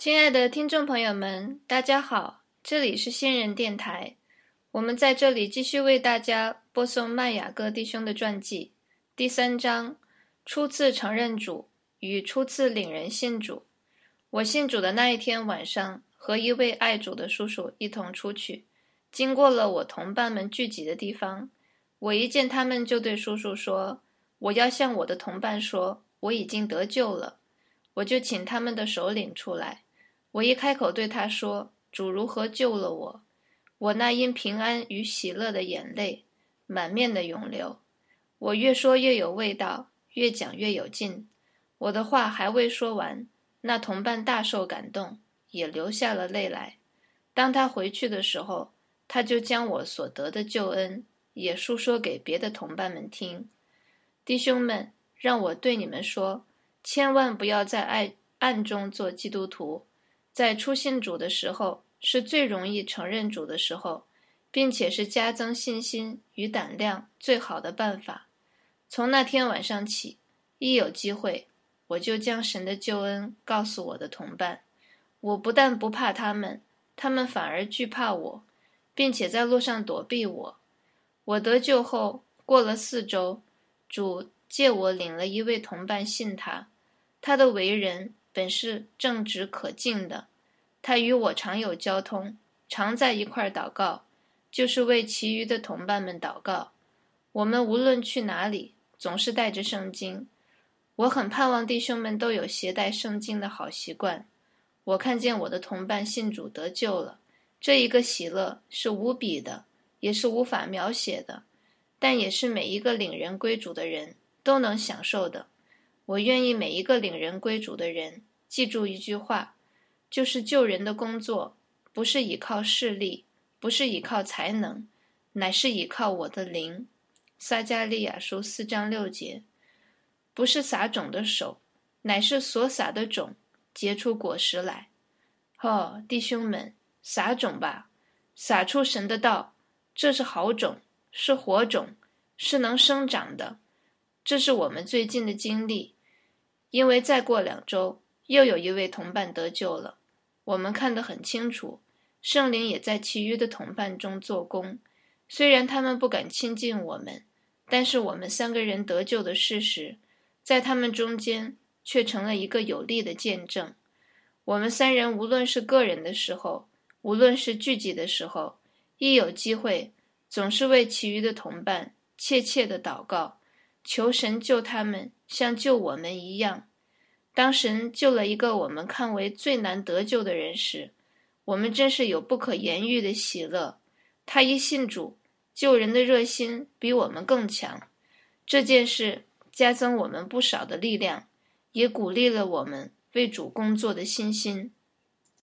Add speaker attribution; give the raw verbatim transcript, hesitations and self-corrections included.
Speaker 1: 亲爱的听众朋友们，大家好，这里是新人电台，我们在这里继续为大家播送麦雅各弟兄的传记，第三章，初次承认主与初次领人信主。我信主的那一天晚上，和一位爱主的叔叔一同出去，经过了我同伴们聚集的地方，我一见他们就对叔叔说，我要向我的同伴说，我已经得救了。我就请他们的首领出来，我一开口对他说，主如何救了我，我那因平安与喜乐的眼泪满面的涌流。我越说越有味道，越讲越有劲。我的话还未说完，那同伴大受感动，也流下了泪来。当他回去的时候，他就将我所得的救恩也述说给别的同伴们听。弟兄们，让我对你们说，千万不要在暗暗中做基督徒。在初信主的时候，是最容易承认主的时候，并且是加增信心与胆量最好的办法。从那天晚上起，一有机会，我就将神的救恩告诉我的同伴。我不但不怕他们，他们反而惧怕我，并且在路上躲避我。我得救后，过了四周，主借我领了一位同伴信他，他的为人本是正直可敬的，他与我常有交通，常在一块祷告，就是为其余的同伴们祷告。我们无论去哪里，总是带着圣经。我很盼望弟兄们都有携带圣经的好习惯。我看见我的同伴信主得救了，这一个喜乐是无比的，也是无法描写的，但也是每一个领人归主的人都能享受的。我愿意每一个领人归主的人记住一句话，就是救人的工作不是依靠势力，不是依靠才能，乃是依靠我的灵。撒迦利亚书四章六节，不是撒种的手，乃是所撒的种结出果实来。哦，弟兄们，撒种吧，撒出神的道，这是好种，是活种，是能生长的。这是我们最近的经历，因为再过两周，又有一位同伴得救了。我们看得很清楚，圣灵也在其余的同伴中做工。虽然他们不敢亲近我们，但是我们三个人得救的事实，在他们中间却成了一个有力的见证。我们三人无论是个人的时候，无论是聚集的时候，一有机会，总是为其余的同伴切切地祷告，求神救他们像救我们一样。当神救了一个我们看为最难得救的人时，我们真是有不可言喻的喜乐。他一信主，救人的热心比我们更强。这件事加增我们不少的力量，也鼓励了我们为主工作的信心。